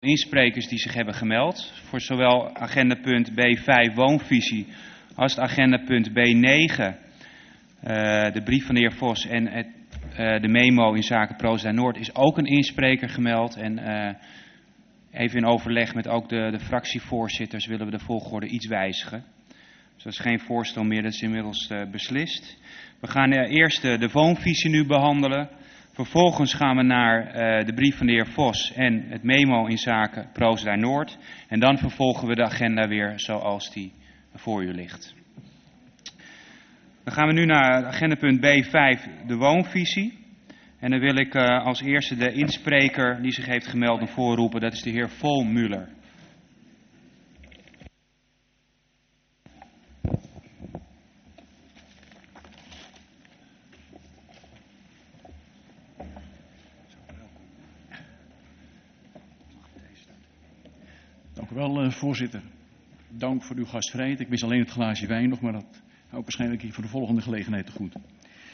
insprekers die zich hebben gemeld. Voor zowel agendapunt B5 woonvisie als het agendapunt B9, de brief van de heer Vos en de memo in zaken Prozida Noord is ook een inspreker gemeld. En even in overleg met ook de fractievoorzitters willen we de volgorde iets wijzigen. Dus dat is geen voorstel meer, dat is inmiddels beslist. We gaan eerst de woonvisie nu behandelen. Vervolgens gaan we naar de brief van de heer Vos en het memo in zaken Prozida Noord. En dan vervolgen we de agenda weer zoals die voor u ligt. Dan gaan we nu naar agendapunt B5, de woonvisie. En dan wil ik als eerste de inspreker die zich heeft gemeld naar voren roepen. Dat is de heer Volmuller. Dank u wel, voorzitter. Dank voor uw gastvrijheid. Ik mis alleen het glaasje wijn nog, maar dat hou ik waarschijnlijk hier voor de volgende gelegenheid te goed.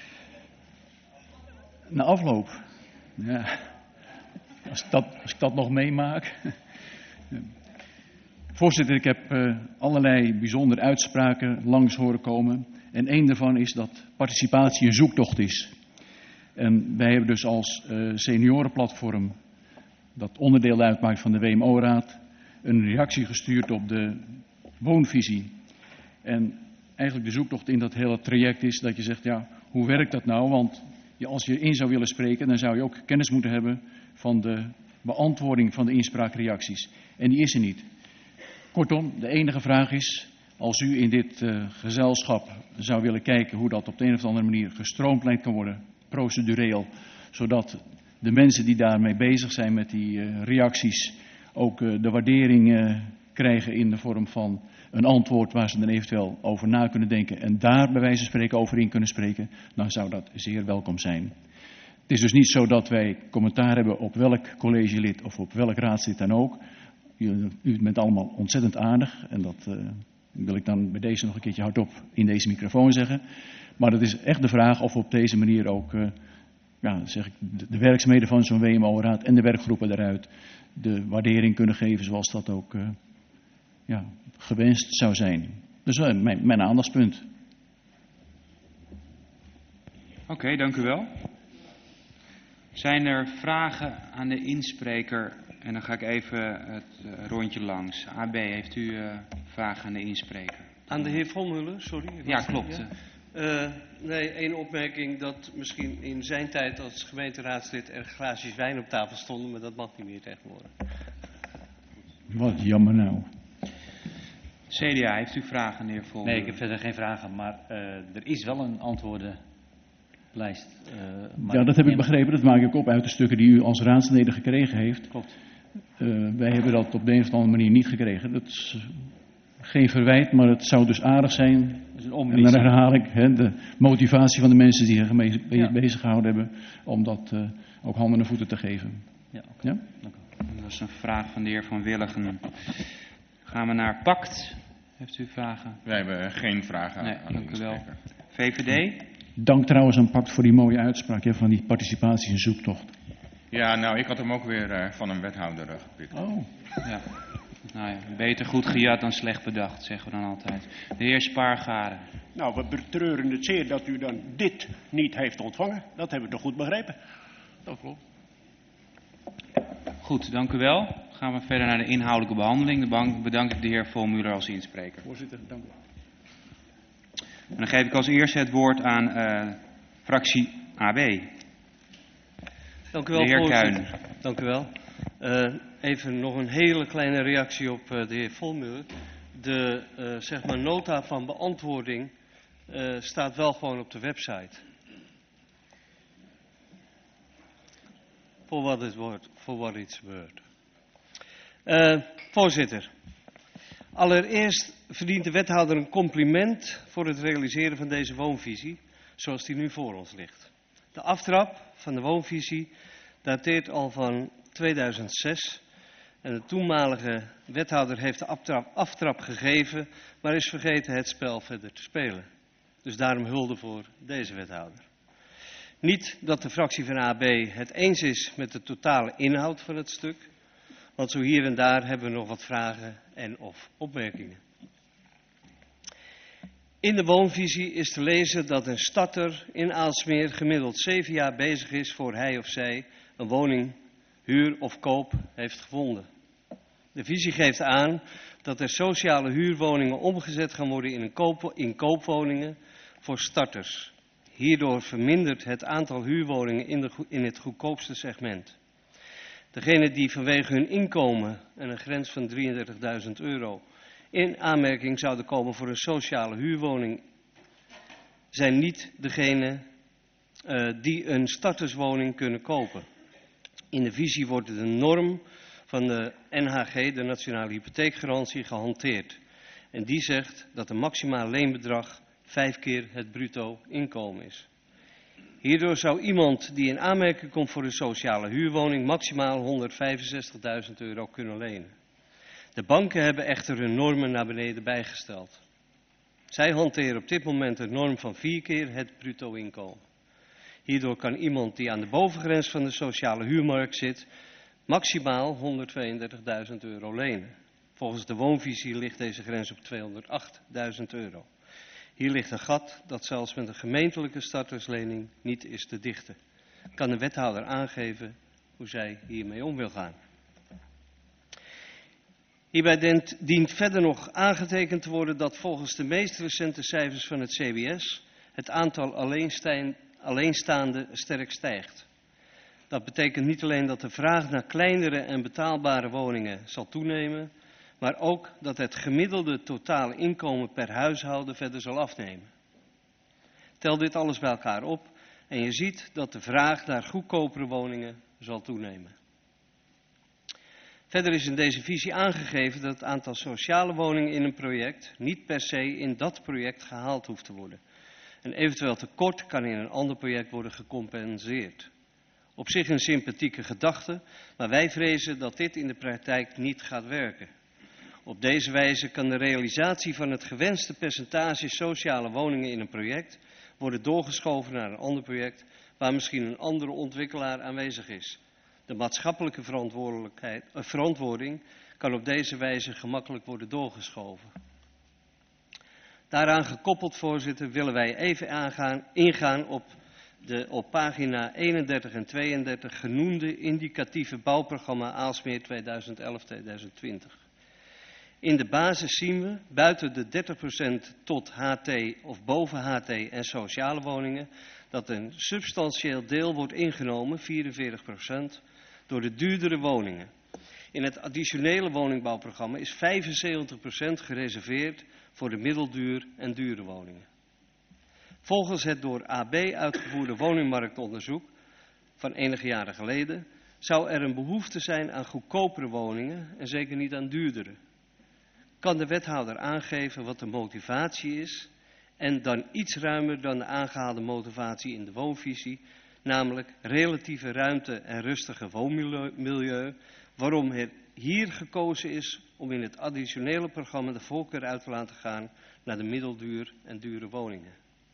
Na afloop, ja, als ik dat nog meemaak. Voorzitter, ik heb allerlei bijzondere uitspraken langs horen komen. En één daarvan is dat participatie een zoektocht is. En wij hebben dus als seniorenplatform, dat onderdeel uitmaakt van de WMO-raad, een reactie gestuurd op de woonvisie. En eigenlijk de zoektocht in dat hele traject is dat je zegt, ja, hoe werkt dat nou? Want als je in zou willen spreken, dan zou je ook kennis moeten hebben van de beantwoording van de inspraakreacties. En die is er niet. Kortom, de enige vraag is, als u in dit gezelschap zou willen kijken hoe dat op de een of andere manier gestroomlijnd kan worden, procedureel, zodat de mensen die daarmee bezig zijn met die reacties ook de waardering krijgen in de vorm van een antwoord waar ze dan eventueel over na kunnen denken en daar bij wijze van spreken over in kunnen spreken, dan zou dat zeer welkom zijn. Het is dus niet zo dat wij commentaar hebben op welk collegelid of op welk raadslid dan ook. U bent allemaal ontzettend aardig en dat wil ik dan bij deze nog een keertje hardop in deze microfoon zeggen. Maar het is echt de vraag of we op deze manier ook de werkzaamheden van zo'n WMO-raad en de werkgroepen daaruit de waardering kunnen geven zoals dat ook gewenst zou zijn. Dus mijn aandachtspunt. Oké, dank u wel. Zijn er vragen aan de inspreker? En dan ga ik even het rondje langs. AB, heeft u vragen aan de inspreker? Aan de heer Volmuller, sorry. Ja, klopt. Nee, één opmerking dat misschien in zijn tijd als gemeenteraadslid er glaasjes wijn op tafel stonden, maar dat mag niet meer tegenwoordig. Wat jammer nou. CDA, heeft u vragen, meneer Volmuller? Nee, ik heb verder geen vragen, maar er is wel een antwoordenlijst. Ja, dat heb ik begrepen. Dat maak ik op uit de stukken die u als raadsleden gekregen heeft. Klopt. Wij hebben dat op de een of andere manier niet gekregen. Dat is geen verwijt, maar het zou dus aardig zijn. En dan herhaal ik de motivatie van de mensen die zich mee bezig gehouden hebben, om dat ook handen en voeten te geven. Ja, okay. Ja? Dank u. Dat is een vraag van de heer Van Willigen. Gaan we naar PACT. Heeft u vragen? Wij hebben geen vragen Nee, aan dank de u wel. inspreker. VVD? Dank trouwens aan PACT voor die mooie uitspraak van die participatie en zoektocht. Ja, nou, ik had hem ook weer van een wethouder gepikt. Oh. Ja. Nou ja, beter goed gejat dan slecht bedacht, zeggen we dan altijd. De heer Spaargaren. Nou, we betreuren het zeer dat u dan dit niet heeft ontvangen. Dat hebben we toch goed begrepen? Dat klopt. Goed, dank u wel. Gaan we verder naar de inhoudelijke behandeling. Dan bedank ik de heer Volmuller als inspreker. Voorzitter, dank u. En dan geef ik als eerste het woord aan fractie AB. Dank u wel, de heer voorzitter. Kuijner. Dank u wel. Even nog een hele kleine reactie op de heer Volmuller. De nota van beantwoording staat wel gewoon op de website. Voor wat het wordt, voor wat iets wordt. Voorzitter, allereerst verdient de wethouder een compliment voor het realiseren van deze woonvisie, zoals die nu voor ons ligt. De aftrap van de woonvisie dateert al van 2006 en de toenmalige wethouder heeft de aftrap gegeven, maar is vergeten het spel verder te spelen. Dus daarom hulde voor deze wethouder. Niet dat de fractie van AB het eens is met de totale inhoud van het stuk, Want zo hier en daar hebben we nog wat vragen en of opmerkingen. In de woonvisie is te lezen dat een starter in Aalsmeer gemiddeld 7 jaar bezig is voor hij of zij een woning, huur of koop heeft gevonden. De visie geeft aan dat er sociale huurwoningen omgezet gaan worden in koopwoningen voor starters. Hierdoor vermindert het aantal huurwoningen in het goedkoopste segment. Degenen die vanwege hun inkomen en een grens van €33.000 in aanmerking zouden komen voor een sociale huurwoning, zijn niet degenen die een starterswoning kunnen kopen. In de visie wordt de norm van de NHG, de Nationale Hypotheekgarantie, gehanteerd. En die zegt dat een maximaal leenbedrag 5 keer het bruto inkomen is. Hierdoor zou iemand die in aanmerking komt voor een sociale huurwoning maximaal €165.000 kunnen lenen. De banken hebben echter hun normen naar beneden bijgesteld. Zij hanteren op dit moment een norm van 4 keer het bruto inkomen. Hierdoor kan iemand die aan de bovengrens van de sociale huurmarkt zit maximaal €132.000 lenen. Volgens de woonvisie ligt deze grens op €208.000. Hier ligt een gat dat zelfs met een gemeentelijke starterslening niet is te dichten. Kan de wethouder aangeven hoe zij hiermee om wil gaan? Hierbij dient verder nog aangetekend te worden dat volgens de meest recente cijfers van het CBS het aantal alleenstaanden sterk stijgt. Dat betekent niet alleen dat de vraag naar kleinere en betaalbare woningen zal toenemen, maar ook dat het gemiddelde totale inkomen per huishouden verder zal afnemen. Tel dit alles bij elkaar op en je ziet dat de vraag naar goedkopere woningen zal toenemen. Verder is in deze visie aangegeven dat het aantal sociale woningen in een project niet per se in dat project gehaald hoeft te worden. Een eventueel tekort kan in een ander project worden gecompenseerd. Op zich een sympathieke gedachte, maar wij vrezen dat dit in de praktijk niet gaat werken. Op deze wijze kan de realisatie van het gewenste percentage sociale woningen in een project worden doorgeschoven naar een ander project waar misschien een andere ontwikkelaar aanwezig is. De maatschappelijke verantwoording kan op deze wijze gemakkelijk worden doorgeschoven. Daaraan gekoppeld, voorzitter, willen wij even ingaan op de op pagina 31 en 32 genoemde indicatieve bouwprogramma Aalsmeer 2011-2020. In de basis zien we, buiten de 30% tot HT of boven HT en sociale woningen, dat een substantieel deel wordt ingenomen, 44%, door de duurdere woningen. In het additionele woningbouwprogramma is 75% gereserveerd voor de middelduur en dure woningen. Volgens het door AB uitgevoerde woningmarktonderzoek van enige jaren geleden zou er een behoefte zijn aan goedkopere woningen en zeker niet aan duurdere. Kan de wethouder aangeven wat de motivatie is en dan iets ruimer dan de aangehaalde motivatie in de woonvisie, namelijk relatieve ruimte en rustige woonmilieu, waarom er hier gekozen is om in het additionele programma de voorkeur uit te laten gaan naar de middelduur en dure woningen.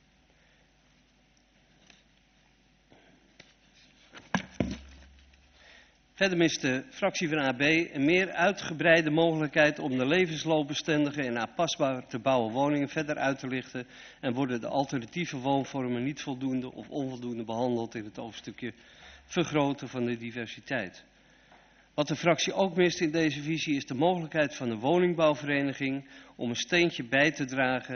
Verder mist de fractie van AB een meer uitgebreide mogelijkheid om de levensloopbestendige en aanpasbaar te bouwen woningen verder uit te lichten en worden de alternatieve woonvormen niet voldoende of onvoldoende behandeld in het hoofdstukje vergroten van de diversiteit. Wat de fractie ook mist in deze visie is de mogelijkheid van de woningbouwvereniging om een steentje bij te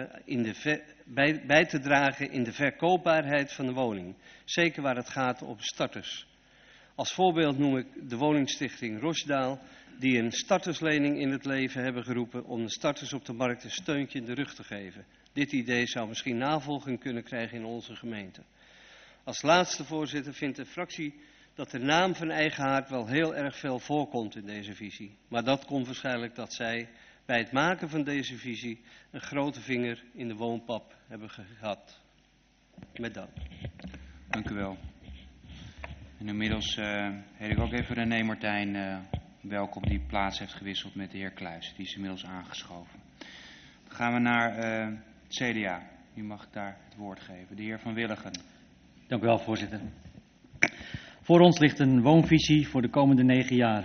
dragen in de verkoopbaarheid van de woning, zeker waar het gaat om starters. Als voorbeeld noem ik de woningstichting Rosdaal, die een starterslening in het leven hebben geroepen om de starters op de markt een steuntje in de rug te geven. Dit idee zou misschien navolging kunnen krijgen in onze gemeente. Als laatste, voorzitter, vindt de fractie dat de naam van Eigenhaard wel heel erg veel voorkomt in deze visie. Maar dat komt waarschijnlijk dat zij bij het maken van deze visie een grote vinger in de woonpap hebben gehad. Met dank. Dank u wel. En inmiddels heet ik ook even René Martijn welkom, die plaats heeft gewisseld met de heer Kluijs. Die is inmiddels aangeschoven. Dan gaan we naar het CDA. U mag daar het woord geven. De heer Van Willigen. Dank u wel, voorzitter. Voor ons ligt een woonvisie voor de komende 9 jaar.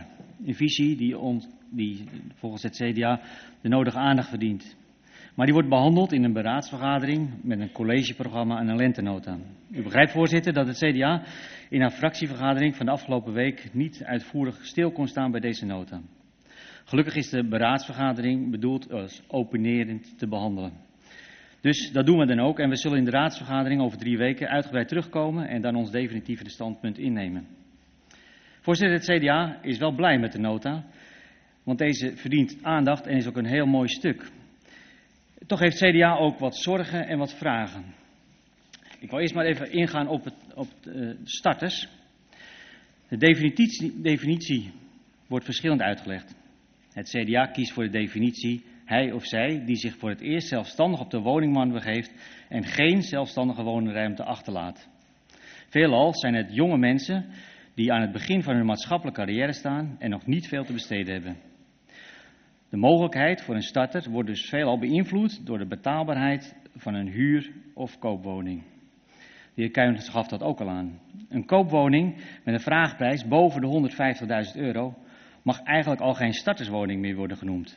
Een visie die volgens het CDA de nodige aandacht verdient. Maar die wordt behandeld in een beraadsvergadering met een collegeprogramma en een lentenota. U begrijpt, voorzitter, dat het CDA in haar fractievergadering van de afgelopen week niet uitvoerig stil kon staan bij deze nota. Gelukkig is de beraadsvergadering bedoeld als opinerend te behandelen. Dus dat doen we dan ook en we zullen in de raadsvergadering over 3 weken uitgebreid terugkomen en dan ons definitieve standpunt innemen. Voorzitter, het CDA is wel blij met de nota, want deze verdient aandacht en is ook een heel mooi stuk. Toch heeft CDA ook wat zorgen en wat vragen. Ik wil eerst maar even ingaan op de starters. De definitie wordt verschillend uitgelegd. Het CDA kiest voor de definitie hij of zij die zich voor het eerst zelfstandig op de woningmarkt begeeft en geen zelfstandige woonruimte achterlaat. Veelal zijn het jonge mensen die aan het begin van hun maatschappelijke carrière staan en nog niet veel te besteden hebben. De mogelijkheid voor een starter wordt dus veelal beïnvloed door de betaalbaarheid van een huur- of koopwoning. De heer Kuijns gaf dat ook al aan. Een koopwoning met een vraagprijs boven de €150.000 mag eigenlijk al geen starterswoning meer worden genoemd.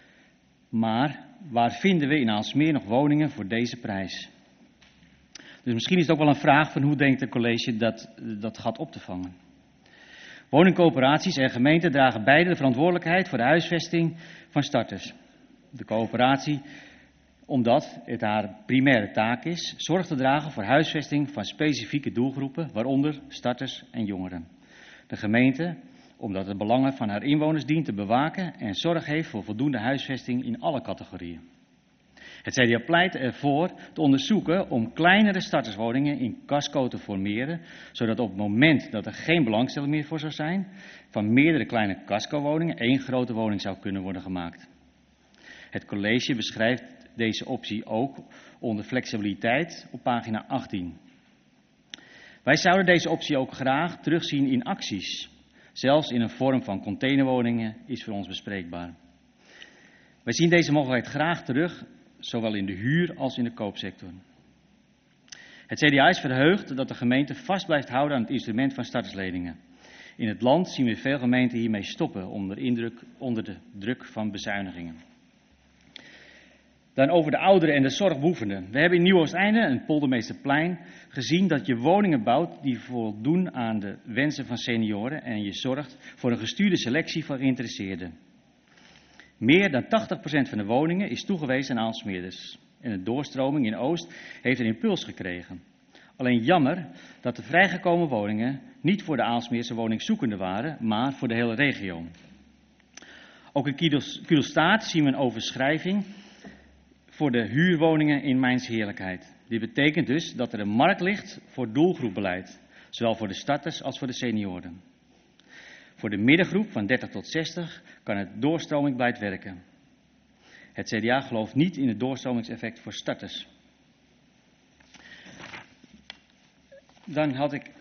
Maar waar vinden we in Aalsmeer nog woningen voor deze prijs? Dus misschien is het ook wel een vraag van hoe denkt het college dat gat op te vangen. Woningcoöperaties en gemeenten dragen beide de verantwoordelijkheid voor de huisvesting van starters. De coöperatie, omdat het haar primaire taak is, zorg te dragen voor huisvesting van specifieke doelgroepen, waaronder starters en jongeren. De gemeente, omdat het belangen van haar inwoners dient te bewaken en zorg heeft voor voldoende huisvesting in alle categorieën. Het CDA pleit ervoor te onderzoeken om kleinere starterswoningen in Casco te formeren, zodat op het moment dat er geen belangstelling meer voor zou zijn, van meerdere kleine Casco-woningen 1 grote woning zou kunnen worden gemaakt. Het college beschrijft deze optie ook onder flexibiliteit op pagina 18. Wij zouden deze optie ook graag terugzien in acties. Zelfs in een vorm van containerwoningen is voor ons bespreekbaar. Wij zien deze mogelijkheid graag terug, zowel in de huur- als in de koopsector. Het CDA is verheugd dat de gemeente vast blijft houden aan het instrument van startersleningen. In het land zien we veel gemeenten hiermee stoppen onder de druk van bezuinigingen. Dan over de ouderen en de zorgbehoevenden. We hebben in Nieuw-Oosteinde en Poldermeesterplein gezien dat je woningen bouwt die voldoen aan de wensen van senioren en je zorgt voor een gestuurde selectie van geïnteresseerden. Meer dan 80% van de woningen is toegewezen aan Aalsmeerders. En de doorstroming in Oost heeft een impuls gekregen. Alleen jammer dat de vrijgekomen woningen niet voor de Aalsmeerse woningzoekenden waren, maar voor de hele regio. Ook in Kudelstaart zien we een overschrijving voor de huurwoningen in Mijns Heerlijkheid. Dit betekent dus dat er een markt ligt voor doelgroepbeleid, zowel voor de starters als voor de senioren. Voor de middengroep van 30 tot 60 kan het doorstromingbeleid werken. Het CDA gelooft niet in het doorstromingseffect voor starters. Dan had ik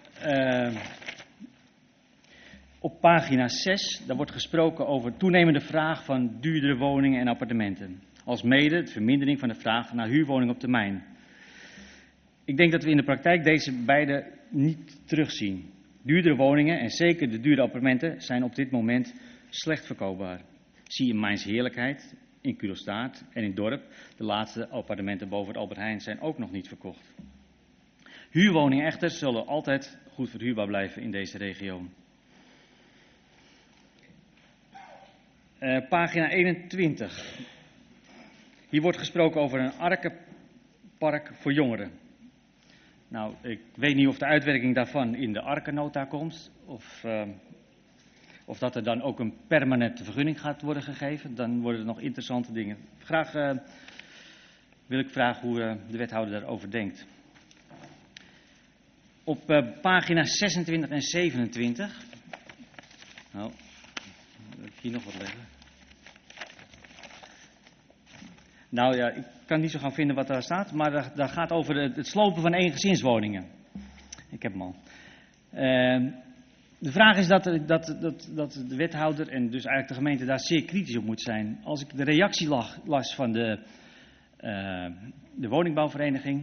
op pagina 6, daar wordt gesproken over toenemende vraag van duurdere woningen en appartementen. Alsmede de vermindering van de vraag naar huurwoningen op termijn. Ik denk dat we in de praktijk deze beide niet terugzien. Duurdere woningen en zeker de dure appartementen zijn op dit moment slecht verkoopbaar. Zie in Mijns Heerlijkheid, in Kudelstaart en in Dorp. De laatste appartementen boven het Albert Heijn zijn ook nog niet verkocht. Huurwoningen echter zullen altijd goed verhuurbaar blijven in deze regio. Pagina 21. Hier wordt gesproken over een Arkenpark voor jongeren. Nou, ik weet niet of de uitwerking daarvan in de Arkennota komt, of dat er dan ook een permanente vergunning gaat worden gegeven. Dan worden er nog interessante dingen. Graag wil ik vragen hoe de wethouder daarover denkt. Op pagina 26 en 27. Nou, wil ik hier nog wat leggen. Nou ja, ik kan niet zo gaan vinden wat daar staat, maar daar gaat over het slopen van eengezinswoningen. Ik heb hem al. De vraag is dat de wethouder en dus eigenlijk de gemeente daar zeer kritisch op moet zijn. Als ik de reactie las van de woningbouwvereniging,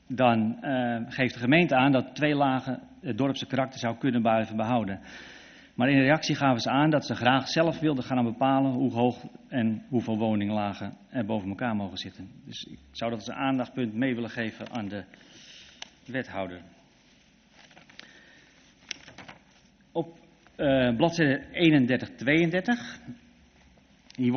dan geeft de gemeente aan dat 2 lagen het dorpse karakter zou kunnen blijven behouden. Maar in reactie gaven ze aan dat ze graag zelf wilden gaan bepalen hoe hoog en hoeveel woninglagen er boven elkaar mogen zitten. Dus ik zou dat als een aandachtspunt mee willen geven aan de wethouder. Op bladzijde 31-32, hier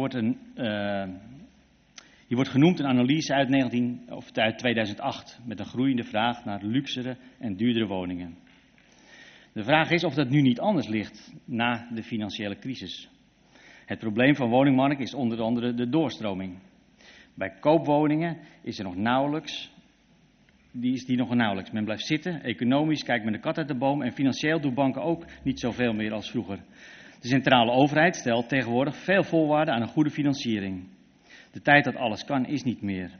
wordt genoemd een analyse uit 2008 met een groeiende vraag naar luxere en duurdere woningen. De vraag is of dat nu niet anders ligt na de financiële crisis. Het probleem van de woningmarkt is onder andere de doorstroming. Bij koopwoningen is er nog nauwelijks. Men blijft zitten, economisch kijkt men de kat uit de boom en financieel doen banken ook niet zoveel meer als vroeger. De centrale overheid stelt tegenwoordig veel voorwaarden aan een goede financiering. De tijd dat alles kan is niet meer.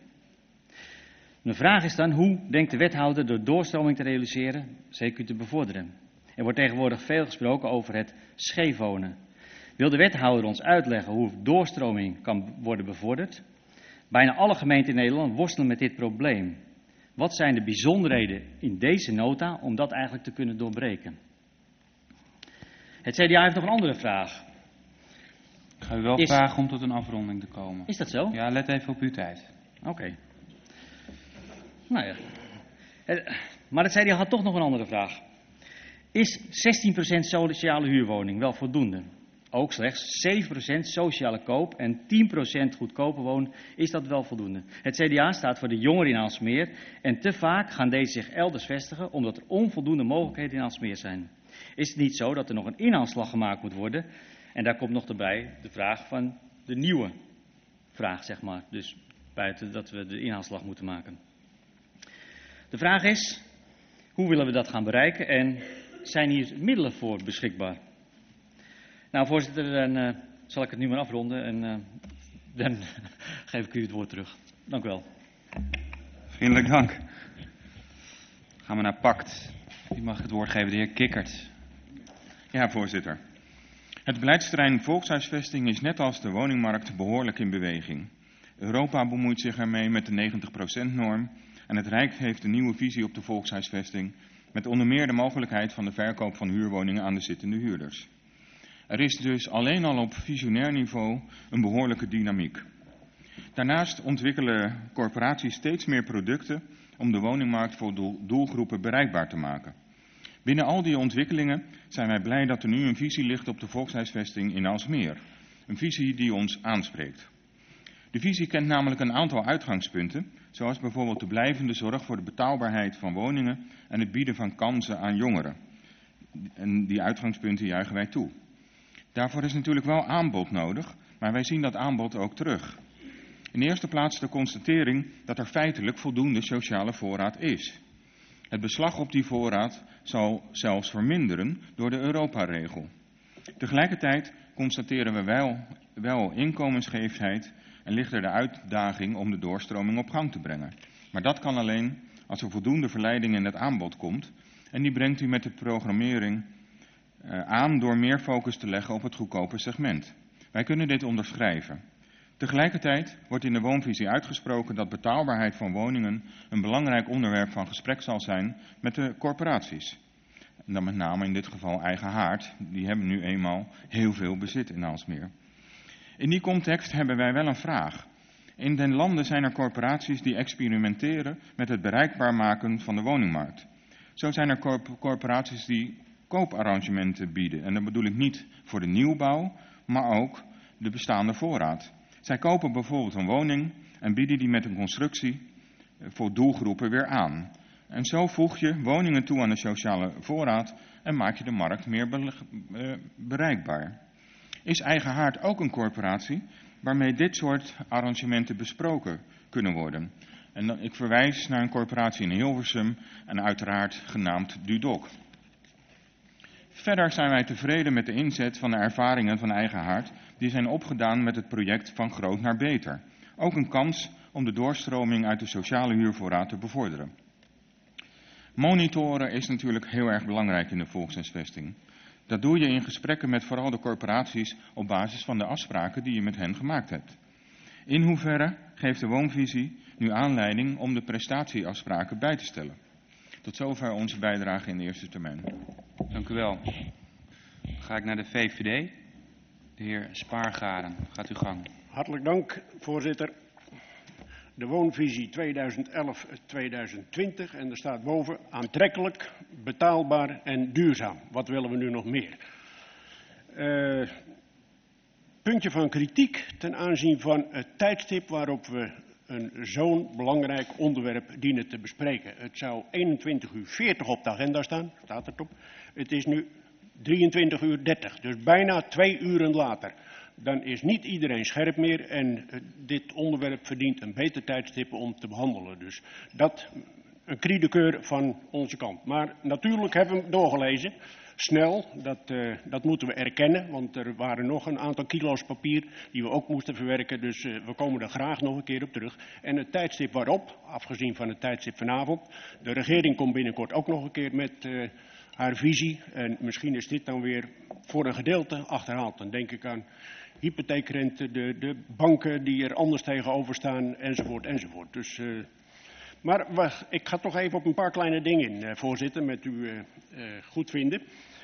De vraag is dan, hoe denkt de wethouder de doorstroming te realiseren, zeker te bevorderen? Er wordt tegenwoordig veel gesproken over het scheef wonen. Wil de wethouder ons uitleggen hoe doorstroming kan worden bevorderd? Bijna alle gemeenten in Nederland worstelen met dit probleem. Wat zijn de bijzonderheden in deze nota om dat eigenlijk te kunnen doorbreken? Het CDA heeft nog een andere vraag. Ik ga u wel vragen om tot een afronding te komen. Is dat zo? Ja, let even op uw tijd. Oké. Nou ja. Maar het CDA had toch nog een andere vraag. Is 16% sociale huurwoning wel voldoende? Ook slechts 7% sociale koop en 10% goedkope wonen, is dat wel voldoende? Het CDA staat voor de jongeren in Aalsmeer en te vaak gaan deze zich elders vestigen omdat er onvoldoende mogelijkheden in Aalsmeer zijn. Is het niet zo dat er nog een inhaalslag gemaakt moet worden? En daar komt nog erbij de vraag van de nieuwe vraag, zeg maar. Dus buiten dat we de inhaalslag moeten maken. De vraag is, hoe willen we dat gaan bereiken en zijn hier middelen voor beschikbaar? Nou, voorzitter, dan zal ik het nu maar afronden en dan geef ik u het woord terug. Dank u wel. Vriendelijk dank. Gaan we naar Pact. U mag het woord geven, de heer Kikkert. Ja, voorzitter. Het beleidsterrein volkshuisvesting is net als de woningmarkt behoorlijk in beweging. Europa bemoeit zich ermee met de 90%-norm en het Rijk heeft een nieuwe visie op de volkshuisvesting met onder meer de mogelijkheid van de verkoop van huurwoningen aan de zittende huurders. Er is dus alleen al op visionair niveau een behoorlijke dynamiek. Daarnaast ontwikkelen corporaties steeds meer producten om de woningmarkt voor doelgroepen bereikbaar te maken. Binnen al die ontwikkelingen zijn wij blij dat er nu een visie ligt op de volkshuisvesting in Aalsmeer. Een visie die ons aanspreekt. De visie kent namelijk een aantal uitgangspunten, zoals bijvoorbeeld de blijvende zorg voor de betaalbaarheid van woningen en het bieden van kansen aan jongeren. En die uitgangspunten juichen wij toe. Daarvoor is natuurlijk wel aanbod nodig, maar wij zien dat aanbod ook terug. In de eerste plaats de constatering dat er feitelijk voldoende sociale voorraad is. Het beslag op die voorraad zal zelfs verminderen door de Europa-regel. Tegelijkertijd constateren we wel inkomensscheefheid en ligt er de uitdaging om de doorstroming op gang te brengen. Maar dat kan alleen als er voldoende verleiding in het aanbod komt en die brengt u met de programmering aan door meer focus te leggen op het goedkope segment. Wij kunnen dit onderschrijven. Tegelijkertijd wordt in de woonvisie uitgesproken dat betaalbaarheid van woningen een belangrijk onderwerp van gesprek zal zijn met de corporaties. En dan met name in dit geval Eigen Haard, die hebben nu eenmaal heel veel bezit in Aalsmeer. In die context hebben wij wel een vraag. In den landen zijn er corporaties die experimenteren met het bereikbaar maken van de woningmarkt. Zo zijn er corporaties die kooparrangementen bieden. En dat bedoel ik niet voor de nieuwbouw, maar ook de bestaande voorraad. Zij kopen bijvoorbeeld een woning en bieden die met een constructie voor doelgroepen weer aan. En zo voeg je woningen toe aan de sociale voorraad en maak je de markt meer bereikbaar. Is Eigen Haard ook een corporatie waarmee dit soort arrangementen besproken kunnen worden? En ik verwijs naar een corporatie in Hilversum en uiteraard genaamd Dudok. Verder zijn wij tevreden met de inzet van de ervaringen van Eigen Haard die zijn opgedaan met het project Van Groot naar Beter. Ook een kans om de doorstroming uit de sociale huurvoorraad te bevorderen. Monitoren is natuurlijk heel erg belangrijk in de volkshuisvesting. Dat doe je in gesprekken met vooral de corporaties op basis van de afspraken die je met hen gemaakt hebt. In hoeverre geeft de woonvisie nu aanleiding om de prestatieafspraken bij te stellen? Tot zover onze bijdrage in de eerste termijn. Dank u wel. Dan ga ik naar de VVD. De heer Spaargaren, gaat uw gang. Hartelijk dank, voorzitter. De woonvisie 2011-2020 en er staat boven aantrekkelijk, betaalbaar en duurzaam. Wat willen we nu nog meer? Puntje van kritiek ten aanzien van het tijdstip waarop we zo'n belangrijk onderwerp dienen te bespreken. Het zou 21:40 op de agenda staan, staat erop. Het is nu 23:30, dus bijna 2 uren later. Dan is niet iedereen scherp meer en dit onderwerp verdient een beter tijdstip om te behandelen. Dus dat een cri de cœur van onze kant. Maar natuurlijk hebben we hem doorgelezen. Snel, dat moeten we erkennen, want er waren nog een aantal kilo's papier die we ook moesten verwerken. Dus we komen er graag nog een keer op terug. En het tijdstip waarop, afgezien van het tijdstip vanavond, de regering komt binnenkort ook nog een keer met haar visie. En misschien is dit dan weer voor een gedeelte achterhaald. Dan denk ik aan hypotheekrente, de banken die er anders tegenover staan, enzovoort, enzovoort. Dus, maar ik ga toch even op een paar kleine dingen in, voorzitter, met u goedvinden.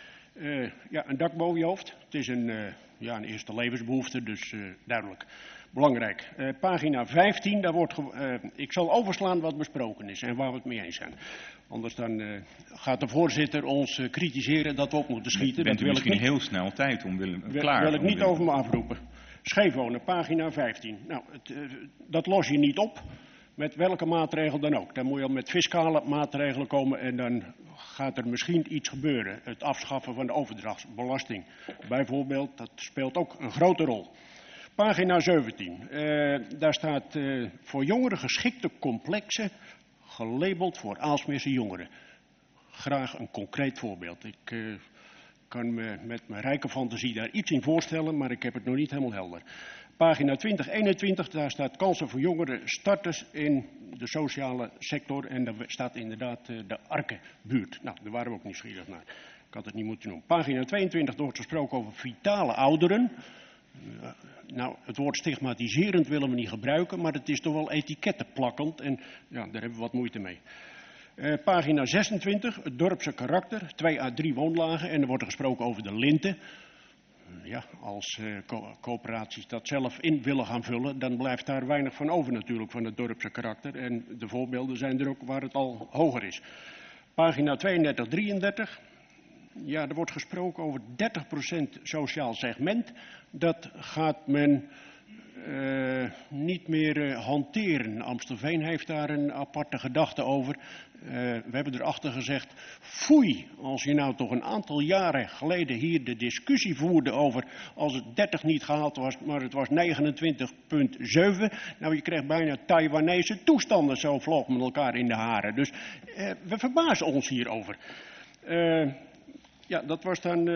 Ja, een dak boven je hoofd. Het is een eerste levensbehoefte, dus duidelijk belangrijk. Pagina 15, daar wordt ik zal overslaan wat besproken is en waar we het mee eens zijn. Anders dan gaat de voorzitter ons kritiseren dat we op moeten schieten. Bent dat u wil ik misschien niet. heel snel tijd om Wil ik niet over me afroepen. Scheefwonen, pagina 15. Nou, dat los je niet op met welke maatregel dan ook. Dan moet je al met fiscale maatregelen komen en dan gaat er misschien iets gebeuren. Het afschaffen van de overdrachtsbelasting bijvoorbeeld, dat speelt ook een grote rol. Pagina 17, daar staat voor jongeren geschikte complexen gelabeld voor Aalsmeerse jongeren. Graag een concreet voorbeeld. Ik kan me met mijn rijke fantasie daar iets in voorstellen, maar ik heb het nog niet helemaal helder. Pagina 2021, daar staat kansen voor jongeren starters in de sociale sector. En daar staat inderdaad de Arkenbuurt. Nou, daar waren we ook nieuwsgierig naar. Ik had het niet moeten noemen. Pagina 22, wordt gesproken over vitale ouderen. Nou, het woord stigmatiserend willen we niet gebruiken, maar het is toch wel etikettenplakkend. En ja, daar hebben we wat moeite mee. Pagina 26, het dorpse karakter, 2 à 3 woonlagen. En er wordt gesproken over de linten. Ja, als coöperaties dat zelf in willen gaan vullen, dan blijft daar weinig van over natuurlijk, van het dorpse karakter. En de voorbeelden zijn er ook waar het al hoger is. Pagina 32, 33. Ja, er wordt gesproken over 30% sociaal segment. Dat gaat men niet meer hanteren. Amstelveen heeft daar een aparte gedachte over. We hebben erachter gezegd, foei, als je nou toch een aantal jaren geleden hier de discussie voerde over als het 30 niet gehaald was, maar het was 29,7. Nou, je kreeg bijna Taiwanese toestanden zo vlog met elkaar in de haren. Dus we verbazen ons hierover. Ja, dat was dan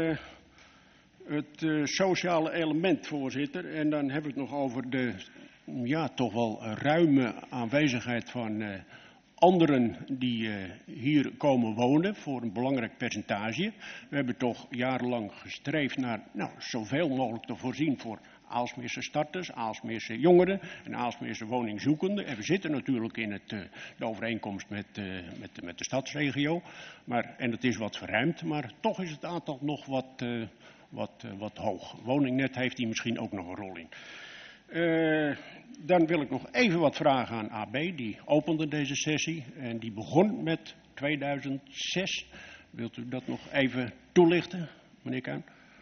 het sociale element, voorzitter. En dan hebben we het nog over de toch wel ruime aanwezigheid van anderen die hier komen wonen voor een belangrijk percentage. We hebben toch jarenlang gestreefd naar zoveel mogelijk te voorzien voor Aalsmeerse starters, Aalsmeerse jongeren en Aalsmeerse woningzoekenden. En we zitten natuurlijk in de overeenkomst met de stadsregio. En het is wat verruimd, maar toch is het aantal nog wat hoog. Woningnet heeft hier misschien ook nog een rol in. Dan wil ik nog even wat vragen aan AB. Die opende deze sessie en die begon met 2006. Wilt u dat nog even toelichten, meneer Kuin?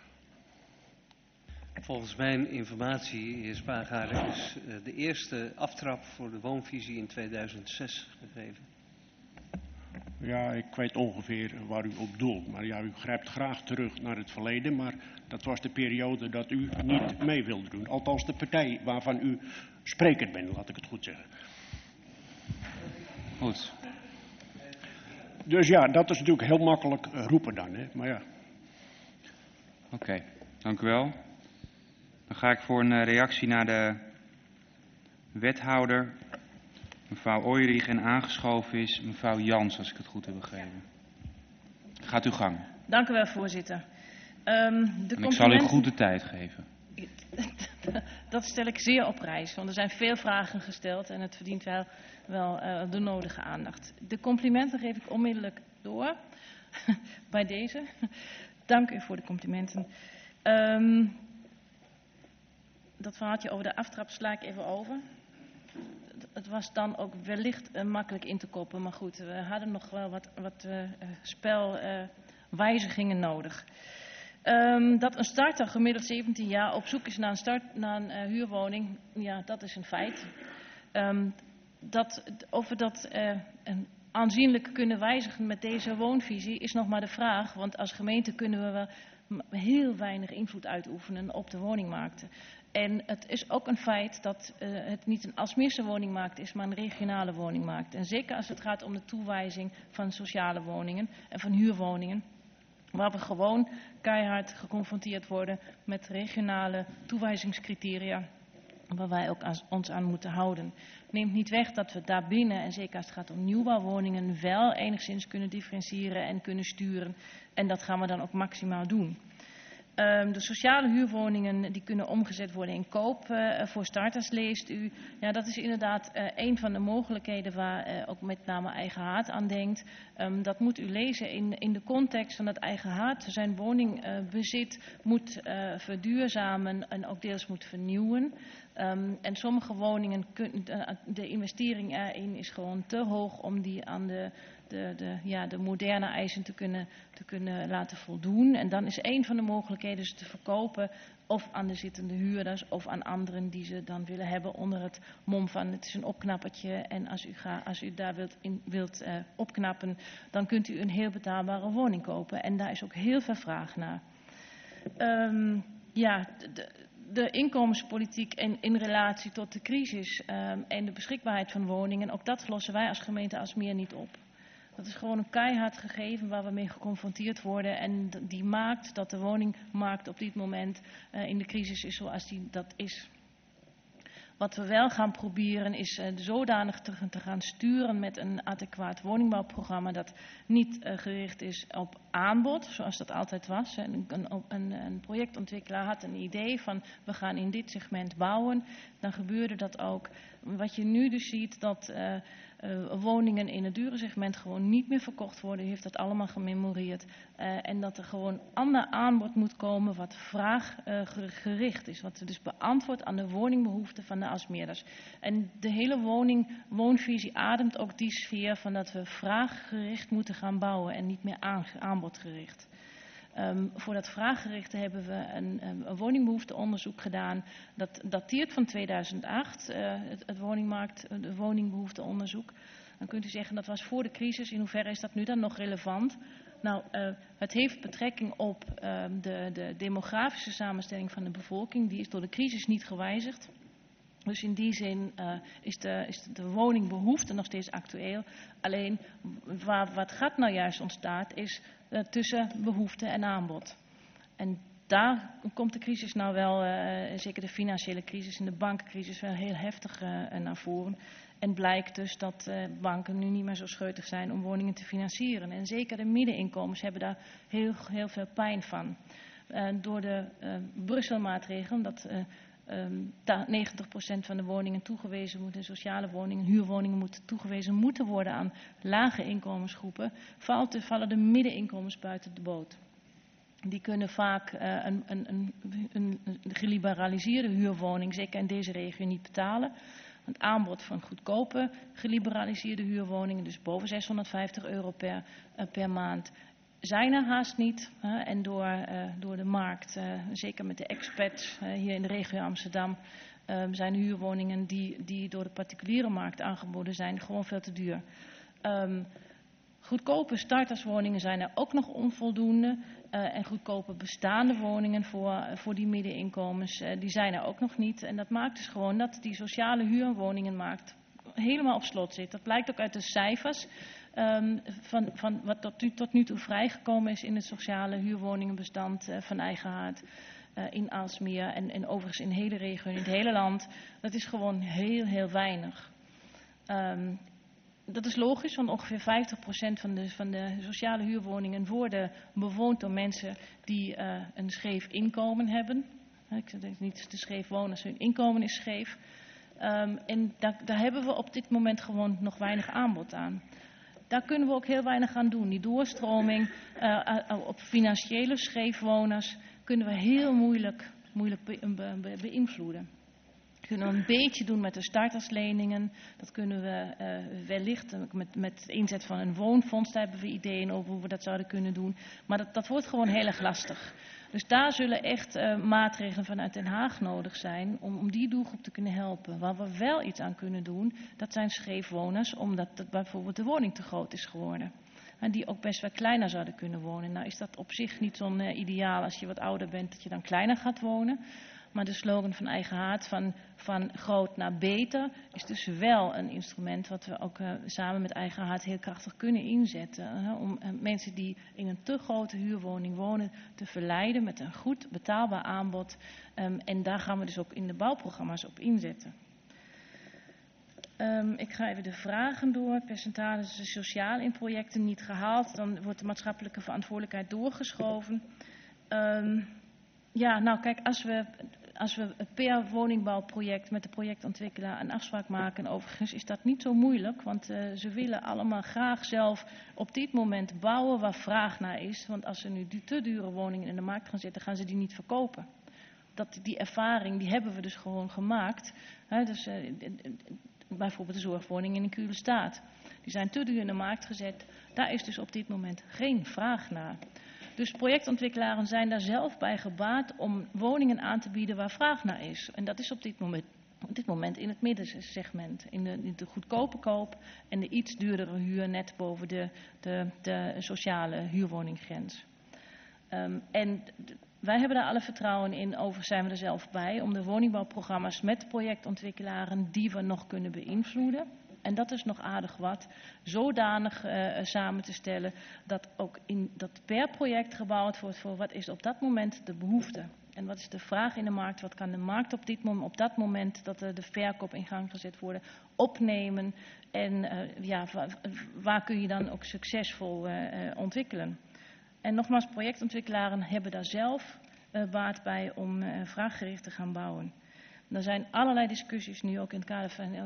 Volgens mijn informatie, heer Spaargaren, is de eerste aftrap voor de woonvisie in 2006 gegeven. Ja, ik weet ongeveer waar u op doelt. Maar ja, u grijpt graag terug naar het verleden. Maar dat was de periode dat u niet mee wilde doen. Althans de partij waarvan u spreker bent, laat ik het goed zeggen. Goed. Dus ja, dat is natuurlijk heel makkelijk roepen dan. Hè? Maar ja. Oké, dank u wel. Dan ga ik voor een reactie naar de wethouder, mevrouw Ooijrich, en aangeschoven is mevrouw Jans, als ik het goed heb begrepen. Gaat uw gang. Dank u wel, voorzitter. Ik zal u goed de tijd geven. Dat stel ik zeer op prijs, want er zijn veel vragen gesteld en het verdient wel de nodige aandacht. De complimenten geef ik onmiddellijk door, bij deze. Dank u voor de complimenten. Dat verhaaltje over de aftrap sla ik even over. Het was dan ook wellicht makkelijk in te koppen, maar goed, we hadden nog wel wat spelwijzigingen nodig. Dat een starter gemiddeld 17 jaar op zoek is naar een huurwoning, ja, dat is een feit. Of we dat aanzienlijk kunnen wijzigen met deze woonvisie is nog maar de vraag, want als gemeente kunnen we wel heel weinig invloed uitoefenen op de woningmarkten. En het is ook een feit dat het niet een Aalsmeerse woningmarkt is, maar een regionale woningmarkt. En zeker als het gaat om de toewijzing van sociale woningen en van huurwoningen, waar we gewoon keihard geconfronteerd worden met regionale toewijzingscriteria, waar wij ook ons aan moeten houden. Neemt niet weg dat we daarbinnen, en zeker als het gaat om nieuwbouwwoningen, wel enigszins kunnen differentiëren en kunnen sturen. En dat gaan we dan ook maximaal doen. De sociale huurwoningen die kunnen omgezet worden in koop voor starters, leest u. Ja, dat is inderdaad een van de mogelijkheden waar ook met name Eigenhaard aan denkt. Dat moet u lezen in de context van dat Eigenhaard zijn woningbezit moet verduurzamen en ook deels moet vernieuwen. En sommige woningen, de investering erin is gewoon te hoog om die aan de moderne eisen te kunnen laten voldoen. En dan is een van de mogelijkheden ze te verkopen of aan de zittende huurders of aan anderen die ze dan willen hebben onder het mom van het is een opknappertje. En als u daar wilt opknappen, dan kunt u een heel betaalbare woning kopen. En daar is ook heel veel vraag naar. De inkomenspolitiek in relatie tot de crisis en de beschikbaarheid van woningen, ook dat lossen wij als gemeente Aalsmeer niet op. Dat is gewoon een keihard gegeven waar we mee geconfronteerd worden en die maakt dat de woningmarkt op dit moment in de crisis is zoals dat is. Wat we wel gaan proberen is zodanig te gaan sturen met een adequaat woningbouwprogramma dat niet gericht is op aanbod, zoals dat altijd was. Een projectontwikkelaar had een idee van we gaan in dit segment bouwen, dan gebeurde dat ook. Wat je nu dus ziet dat woningen in het dure segment gewoon niet meer verkocht worden, u heeft dat allemaal gememoreerd. En dat er gewoon ander aanbod moet komen wat vraaggericht is, wat dus beantwoordt aan de woningbehoeften van de Aalsmeerders. En de hele woonvisie ademt ook die sfeer van dat we vraaggericht moeten gaan bouwen en niet meer aanbodgericht. Voor dat vraaggerichte hebben we een woningbehoefteonderzoek gedaan. Dat dateert van 2008, het woningbehoefteonderzoek. Dan kunt u zeggen dat was voor de crisis. In hoeverre is dat nu dan nog relevant? Nou, het heeft betrekking op de demografische samenstelling van de bevolking. Die is door de crisis niet gewijzigd. Dus in die zin is de woningbehoefte nog steeds actueel. Alleen wat gat nou juist ontstaat is tussen behoefte en aanbod. En daar komt de crisis nou wel, zeker de financiële crisis en de bankencrisis, wel heel heftig naar voren. En blijkt dus dat banken nu niet meer zo scheutig zijn om woningen te financieren. En zeker de middeninkomens hebben daar heel veel pijn van. Door de Brusselmaatregelen dat 90% van de woningen toegewezen moeten, sociale woningen, huurwoningen moeten toegewezen moeten worden aan lage inkomensgroepen, vallen de middeninkomens buiten de boot. Die kunnen vaak een geliberaliseerde huurwoning, zeker in deze regio, niet betalen. Het aanbod van goedkope geliberaliseerde huurwoningen, dus boven €650 per maand, zijn er haast niet. En door de markt, zeker met de expats hier in de regio Amsterdam, zijn huurwoningen die door de particuliere markt aangeboden zijn gewoon veel te duur. Goedkope starterswoningen zijn er ook nog onvoldoende. En goedkope bestaande woningen voor die middeninkomens, die zijn er ook nog niet. En dat maakt dus gewoon dat die sociale huurwoningenmarkt helemaal op slot zit. Dat blijkt ook uit de cijfers van wat tot nu toe vrijgekomen is in het sociale huurwoningenbestand van Eigenhaard in Aalsmeer en overigens in de hele regio, in het hele land. Dat is gewoon heel weinig. Dat is logisch, want ongeveer 50% van de sociale huurwoningen worden bewoond door mensen die een scheef inkomen hebben. Ik zeg niet te scheef wonen als hun inkomen is scheef. En daar hebben we op dit moment gewoon nog weinig aanbod aan. Daar kunnen we ook heel weinig aan doen. Die doorstroming op financiële scheefwoners kunnen we heel moeilijk beïnvloeden. Dat kunnen we een beetje doen met de startersleningen. Dat kunnen we wellicht met de inzet van een woonfonds. Daar hebben we ideeën over hoe we dat zouden kunnen doen. Maar dat wordt gewoon heel erg lastig. Dus daar zullen echt maatregelen vanuit Den Haag nodig zijn om die doelgroep te kunnen helpen. Waar we wel iets aan kunnen doen, dat zijn scheefwoners, omdat bijvoorbeeld de woning te groot is geworden. En die ook best wel kleiner zouden kunnen wonen. Nou is dat op zich niet zo'n ideaal als je wat ouder bent, dat je dan kleiner gaat wonen. Maar de slogan van Eigen Haard, van groot naar beter, is dus wel een instrument wat we ook samen met Eigen Haard heel krachtig kunnen inzetten. Om mensen die in een te grote huurwoning wonen te verleiden met een goed betaalbaar aanbod. En daar gaan we dus ook in de bouwprogramma's op inzetten. Ik ga even de vragen door. Percentage sociaal in projecten niet gehaald. Dan wordt de maatschappelijke verantwoordelijkheid doorgeschoven. Ja, nou kijk, als we per woningbouwproject met de projectontwikkelaar een afspraak maken, overigens is dat niet zo moeilijk, want ze willen allemaal graag zelf op dit moment bouwen waar vraag naar is. Want als ze nu te dure woningen in de markt gaan zetten, gaan ze die niet verkopen. Die ervaring die hebben we dus gewoon gemaakt. Dus bijvoorbeeld de zorgwoningen in Kuhle staat. Die zijn te duur in de markt gezet. Daar is dus op dit moment geen vraag naar. Dus projectontwikkelaren zijn daar zelf bij gebaat om woningen aan te bieden waar vraag naar is. En dat is op dit moment in het middensegment. In de goedkope koop en de iets duurdere huur net boven de sociale huurwoninggrens. En wij hebben daar alle vertrouwen in, overigens zijn we er zelf bij, om de woningbouwprogramma's met projectontwikkelaren die we nog kunnen beïnvloeden. En dat is nog aardig wat, zodanig samen te stellen dat ook dat per project gebouwd wordt voor wat is op dat moment de behoefte. En wat is de vraag in de markt, wat kan de markt op dat moment dat de verkoop in gang gezet wordt opnemen. En waar kun je dan ook succesvol ontwikkelen. En nogmaals, projectontwikkelaren hebben daar zelf baat bij om vraaggericht te gaan bouwen. Er zijn allerlei discussies nu ook in het kader van,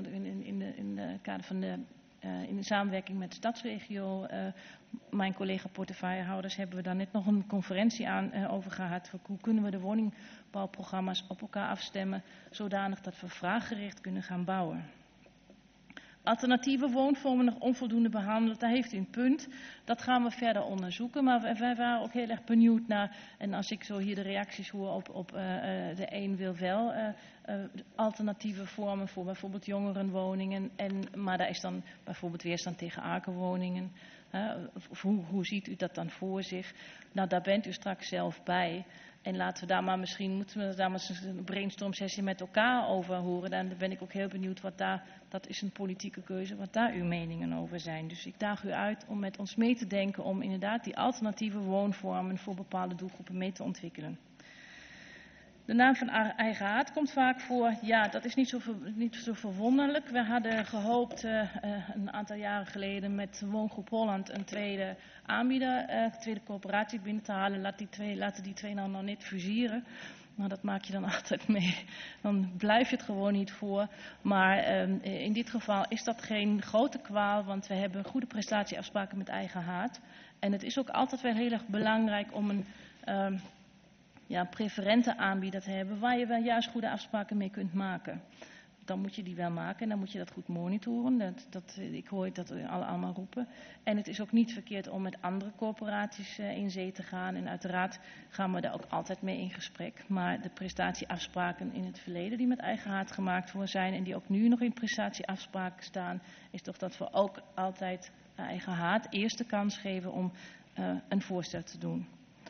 in de samenwerking met de stadsregio. Mijn collega portefeuillehouders hebben we daar net nog een conferentie over gehad. Hoe kunnen we de woningbouwprogramma's op elkaar afstemmen, zodanig dat we vraaggericht kunnen gaan bouwen. Alternatieve woonvormen nog onvoldoende behandeld, daar heeft u een punt. Dat gaan we verder onderzoeken, maar wij waren ook heel erg benieuwd naar, en als ik zo hier de reacties hoor op de een wil wel alternatieve vormen voor bijvoorbeeld jongerenwoningen, maar daar is dan bijvoorbeeld weerstand tegen akerwoningen. Hoe ziet u dat dan voor zich? Nou, daar bent u straks zelf bij. En laten we daar maar moeten we daar maar een brainstorm sessie met elkaar over horen. Dan ben ik ook heel benieuwd dat is een politieke keuze, wat daar uw meningen over zijn. Dus ik daag u uit om met ons mee te denken om inderdaad die alternatieve woonvormen voor bepaalde doelgroepen mee te ontwikkelen. De naam van Eigen Haard komt vaak voor. Ja, dat is niet zo verwonderlijk. We hadden gehoopt een aantal jaren geleden met Woongroep Holland een tweede aanbieder, tweede coöperatie binnen te halen. Laten die twee nou niet fuseren. Nou, dat maak je dan altijd mee. Dan blijf je het gewoon niet voor. Maar in dit geval is dat geen grote kwaal, want we hebben goede prestatieafspraken met Eigen Haard. En het is ook altijd wel heel erg belangrijk om een preferente aanbieder te hebben waar je wel juist goede afspraken mee kunt maken. Dan moet je die wel maken en dan moet je dat goed monitoren. Ik hoor dat allemaal roepen. En het is ook niet verkeerd om met andere corporaties in zee te gaan. En uiteraard gaan we daar ook altijd mee in gesprek. Maar de prestatieafspraken in het verleden die met Eigen Haard gemaakt zijn en die ook nu nog in prestatieafspraken staan, is toch dat we ook altijd Eigen Haard eerst de kans geven om een voorstel te doen.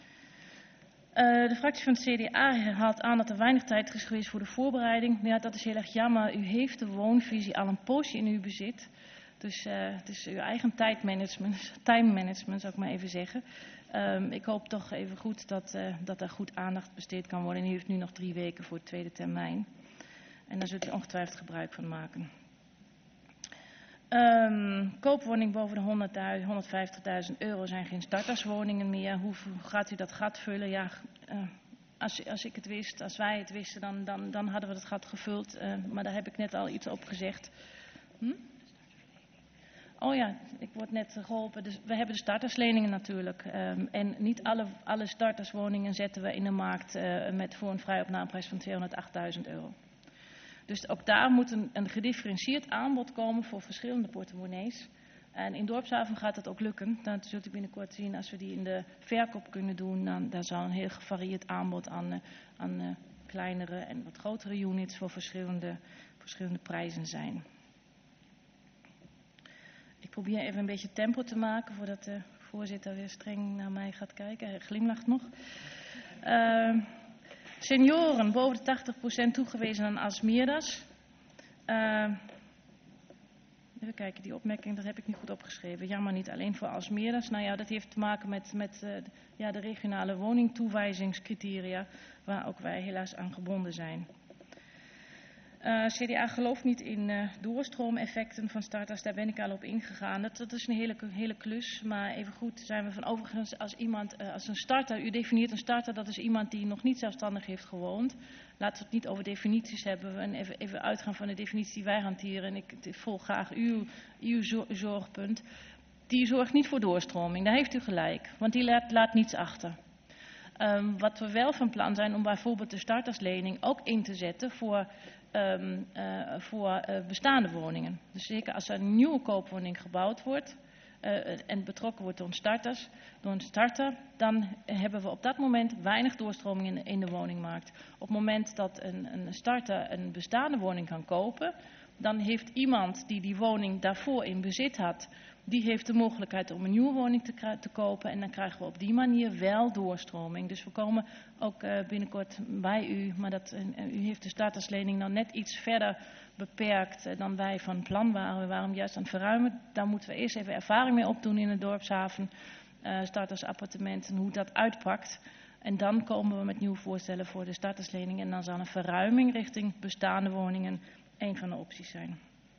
De fractie van het CDA haalt aan dat er weinig tijd is geweest voor de voorbereiding. Ja, dat is heel erg jammer. U heeft de woonvisie al een poosje in uw bezit. Dus het is uw eigen time management zou ik maar even zeggen. Ik hoop toch even goed dat er goed aandacht besteed kan worden. En u heeft nu nog 3 weken voor de tweede termijn. En daar zult u ongetwijfeld gebruik van maken. Koopwoning boven de 150.000 euro zijn geen starterswoningen meer. Hoe gaat u dat gat vullen? Ja, als ik het wist, als wij het wisten, dan hadden we het gat gevuld. Maar daar heb ik net al iets op gezegd. Oh ja, ik word net geholpen. Dus we hebben de startersleningen natuurlijk. En niet alle starterswoningen zetten we in de markt voor een vrijopnameprijs van €208.000. Dus ook daar moet een gedifferentieerd aanbod komen voor verschillende portemonnees. En in Dorpshaven gaat dat ook lukken. Dat zult u binnenkort zien. Als we die in de verkoop kunnen doen, dan daar zal een heel gevarieerd aanbod aan kleinere en wat grotere units voor verschillende prijzen zijn. Ik probeer even een beetje tempo te maken voordat de voorzitter weer streng naar mij gaat kijken. Hij glimlacht nog. Senioren boven de 80% toegewezen aan Alsmeerdas. Even kijken, die opmerking dat heb ik niet goed opgeschreven. Jammer niet alleen voor Alsmeerdas. Nou ja, dat heeft te maken met de regionale woningtoewijzingscriteria, waar ook wij helaas aan gebonden zijn. CDA gelooft niet in doorstroomeffecten van starters, daar ben ik al op ingegaan. Dat is een hele klus, maar evengoed zijn we van overigens als een starter, u definieert een starter, dat is iemand die nog niet zelfstandig heeft gewoond. Laten we het niet over definities hebben en even uitgaan van de definitie die wij hanteren. En ik volg graag uw zorgpunt. Die zorgt niet voor doorstroming, daar heeft u gelijk, want die laat niets achter. Wat we wel van plan zijn om bijvoorbeeld de starterslening ook in te zetten voor bestaande woningen. Dus zeker als er een nieuwe koopwoning gebouwd wordt en betrokken wordt door een starter, dan hebben we op dat moment weinig doorstroming in de woningmarkt. Op het moment dat een starter een bestaande woning kan kopen, dan heeft iemand die die woning daarvoor in bezit had, die heeft de mogelijkheid om een nieuwe woning te kopen en dan krijgen we op die manier wel doorstroming. Dus we komen ook binnenkort bij u, maar u heeft de starterslening nou net iets verder beperkt dan wij van plan waren. We waren hem juist aan het verruimen. Daar moeten we eerst even ervaring mee opdoen in het dorpshaven, startersappartementen, hoe dat uitpakt. En dan komen we met nieuwe voorstellen voor de starterslening en dan zal een verruiming richting bestaande woningen een van de opties zijn.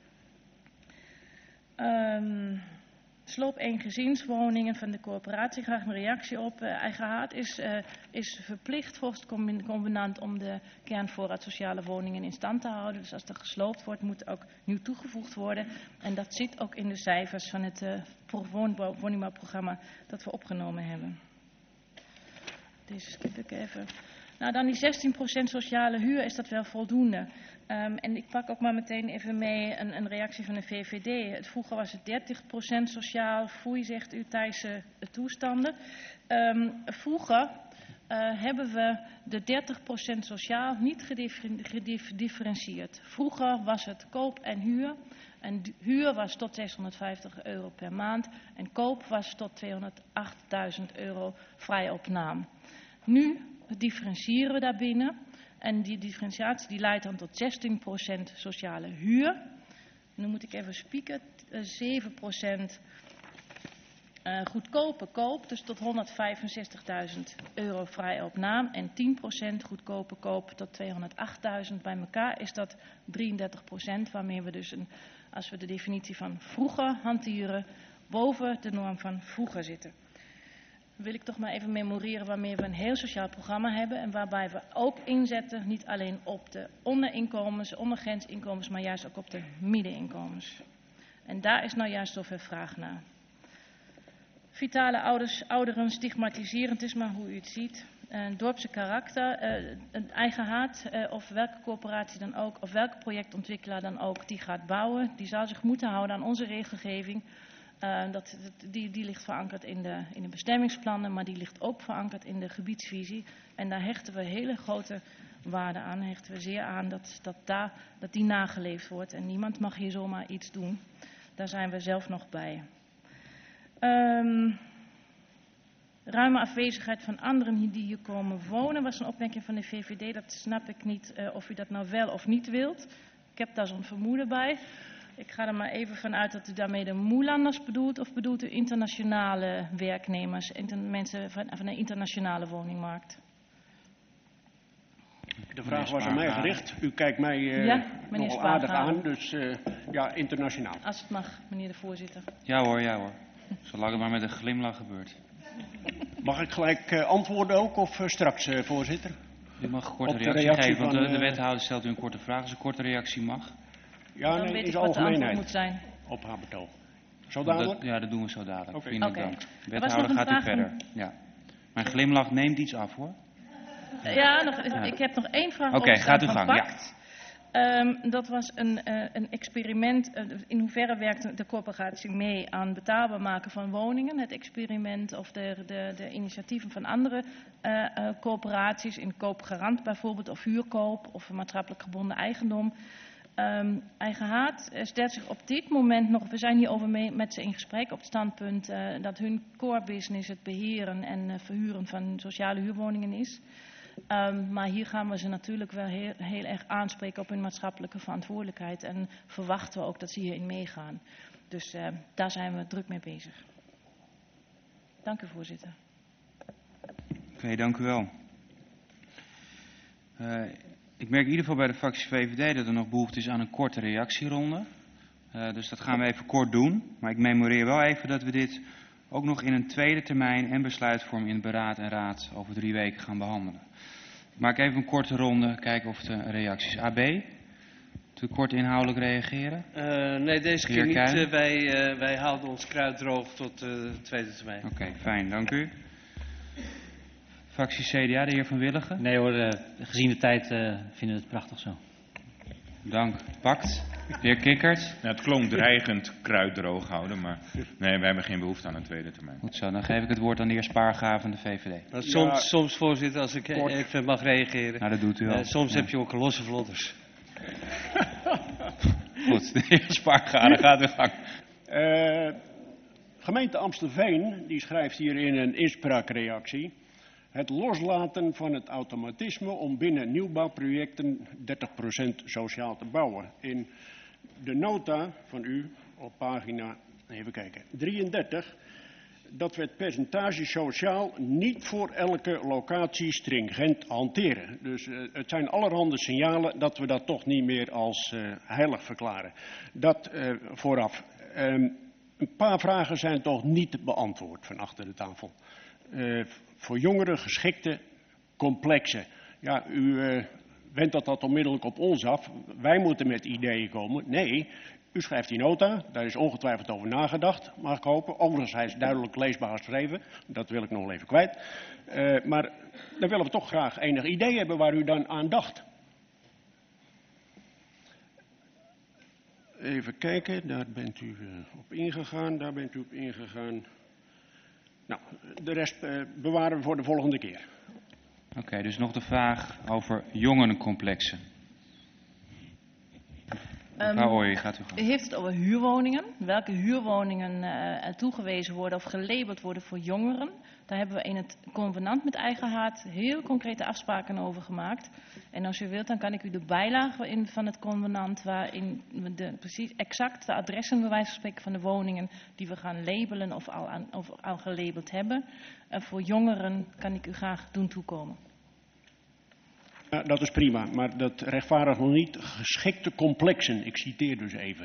Sloop eengezinswoningen van de coöperatie, graag een reactie op. Eigen Haard is verplicht volgens de covenant om de kernvoorraad sociale woningen in stand te houden. Dus als er gesloopt wordt, moet er ook nieuw toegevoegd worden. En dat zit ook in de cijfers van het woningbouwprogramma dat we opgenomen hebben. Deze skip ik even. Nou, dan die 16% sociale huur, is dat wel voldoende? En ik pak ook maar meteen even mee een reactie van de VVD. Vroeger was het 30% sociaal. Foei, zegt u, Thijsse toestanden. Vroeger hebben we de 30% sociaal niet gedifferentieerd. Vroeger was het koop en huur. En huur was tot €650 per maand. En koop was tot €208.000 vrij op naam. Nu differentiëren we daarbinnen. En die differentiatie die leidt dan tot 16% sociale huur. Nu moet ik even spieken. 7% goedkope koop, dus tot €165.000 vrij op naam. En 10% goedkope koop tot €208.000. Bij elkaar is dat 33%, waarmee we dus, als we de definitie van vroeger hanteren, boven de norm van vroeger zitten. Wil ik toch maar even memoreren waarmee we een heel sociaal programma hebben en waarbij we ook inzetten, niet alleen op de onderinkomens, ondergrensinkomens, maar juist ook op de middeninkomens. En daar is nou juist zoveel vraag naar. Vitale ouderen stigmatiserend is maar hoe u het ziet. Dorpse karakter, een eigen haard of welke coöperatie dan ook, of welke projectontwikkelaar dan ook, die gaat bouwen, die zal zich moeten houden aan onze regelgeving. Die ligt verankerd in de bestemmingsplannen, maar die ligt ook verankerd in de gebiedsvisie. En daar hechten we hele grote waarde aan, hechten we zeer aan dat die nageleefd wordt. En niemand mag hier zomaar iets doen. Daar zijn we zelf nog bij. Ruime afwezigheid van anderen die hier komen wonen was een opmerking van de VVD. Dat snap ik niet of u dat nou wel of niet wilt. Ik heb daar zo'n vermoeden bij. Ik ga er maar even vanuit dat u daarmee de Moelanders bedoelt, of bedoelt u internationale werknemers, mensen van de internationale woningmarkt? De vraag was aan mij gericht. U kijkt mij nogal aardig aan, dus ja, internationaal. Als het mag, meneer de voorzitter. Ja hoor. Zolang het maar met een glimlach gebeurt. Mag ik gelijk antwoorden ook, of straks, voorzitter? U mag een korte reactie geven, want de wethouder stelt u een korte vraag. Als een korte reactie mag. Ja, dan nee, weet in ik de wat de antwoord algemeenheid moet zijn. op haar betoog. Zo dadelijk? Ja, dat doen we zo dadelijk. Oké. Vriendelijk Oké. dank. Er was nog Wethouder, een gaat u vraag verder. Ja. Mijn glimlach neemt iets af, hoor. Ik heb nog één vraag Oké, opstaan gaat u van gang, ja. PACT. Dat was een experiment. In hoeverre werkt de corporatie mee aan betaalbaar maken van woningen? Het experiment of de initiatieven van andere corporaties in koopgarant bijvoorbeeld, of huurkoop of maatschappelijk gebonden eigendom. Eigen Haard stelt zich op dit moment nog, we zijn hierover met ze in gesprek, op het standpunt dat hun core business het beheren en verhuren van sociale huurwoningen is. Maar hier gaan we ze natuurlijk wel heel erg aanspreken op hun maatschappelijke verantwoordelijkheid en verwachten we ook dat ze hierin meegaan. Dus daar zijn we druk mee bezig. Dank u, voorzitter. Oké, dank u wel. Ik merk in ieder geval bij de fractie VVD dat er nog behoefte is aan een korte reactieronde. Dus dat gaan we even kort doen. Maar ik memoreer wel even dat we dit ook nog in een tweede termijn en besluitvorm in beraad en raad over 3 weken gaan behandelen. Ik maak even een korte ronde, kijken of de reacties. AB, te kort inhoudelijk reageren? Nee, deze keer Heer niet. Keijnen? Wij houden ons kruid droog tot de tweede termijn. Oké, fijn, dank u. Fractie CDA, de heer Van Willigen. Nee hoor, gezien de tijd vinden we het prachtig zo. Dank. Pakt. De heer Kikkert. Ja, het klonk dreigend kruid droog houden, maar nee, wij hebben geen behoefte aan een tweede termijn. Goed zo, dan geef ik het woord aan de heer Spaargave van de VVD. Maar soms, voorzitter, als ik even mag reageren. Nou, dat doet u wel. Soms Ja. heb je ook losse vlodders. Goed, de heer Spaargave, gaat u gang. Gemeente Amstelveen die schrijft hier in een inspraakreactie: het loslaten van het automatisme om binnen nieuwbouwprojecten 30% sociaal te bouwen. In de nota van u op pagina, even kijken, 33, dat we het percentage sociaal niet voor elke locatie stringent hanteren. Dus het zijn allerhande signalen dat we dat toch niet meer als heilig verklaren. Dat vooraf. Een paar vragen zijn toch niet beantwoord van achter de tafel. Voor jongeren geschikte complexen. Ja, u wendt dat onmiddellijk op ons af. Wij moeten met ideeën komen. Nee, u schrijft die nota. Daar is ongetwijfeld over nagedacht, mag ik hopen. Overigens, hij is duidelijk leesbaar geschreven. Dat wil ik nog wel even kwijt. Maar dan willen we toch graag enig idee hebben waar u dan aan dacht. Even kijken, daar bent u op ingegaan. Daar bent u op ingegaan. Nou, de rest bewaren we voor de volgende keer. Oké, dus nog de vraag over jongerencomplexen. Mevrouw Ooij, gaat u gang. U heeft het over huurwoningen. Welke huurwoningen toegewezen worden of gelabeld worden voor jongeren. Daar hebben we in het convenant met Eigen Haard heel concrete afspraken over gemaakt. En als u wilt, dan kan ik u de bijlage van het convenant, waarin we precies exact de adressen bij wijze van spreken van de woningen die we gaan labelen of al gelabeld hebben. Voor jongeren kan ik u graag doen toekomen. Ja, dat is prima, maar dat rechtvaardigt nog niet geschikte complexen. Ik citeer dus even.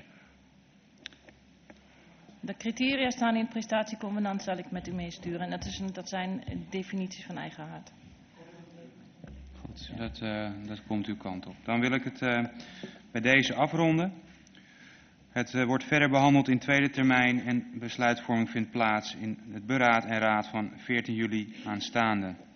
De criteria staan in het prestatieconvenant, zal ik met u meesturen. En dat zijn definities van Eigen Haard. Goed, dat komt uw kant op. Dan wil ik het bij deze afronden. Het wordt verder behandeld in tweede termijn en besluitvorming vindt plaats in het beraad en raad van 14 juli aanstaande.